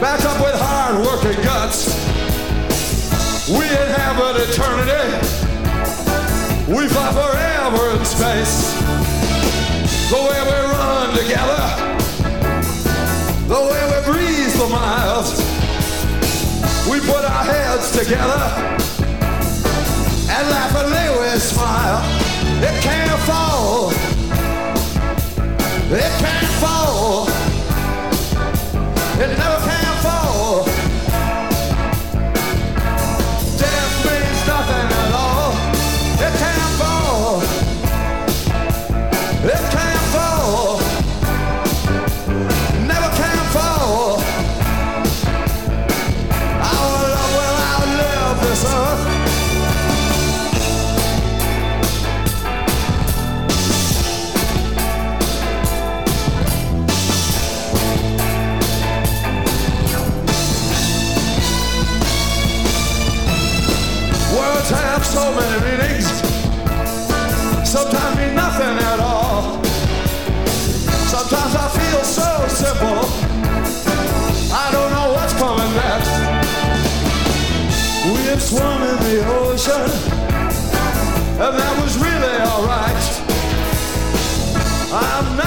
backed up with hard-working guts. We inhabit eternity. We fly forever in space. The way we run together, the way we breathe for miles. We put our heads together and laughingly we smile. It can't fall. It can't fall. It never can fall. Death means nothing at all. It can't fall. It can't fall. Never can fall. Our love will outlive this earth. Words have so many meanings, sometimes mean nothing at all. Sometimes I feel so simple, I don't know what's coming next. We have swum in the ocean, and that was really alright. I'm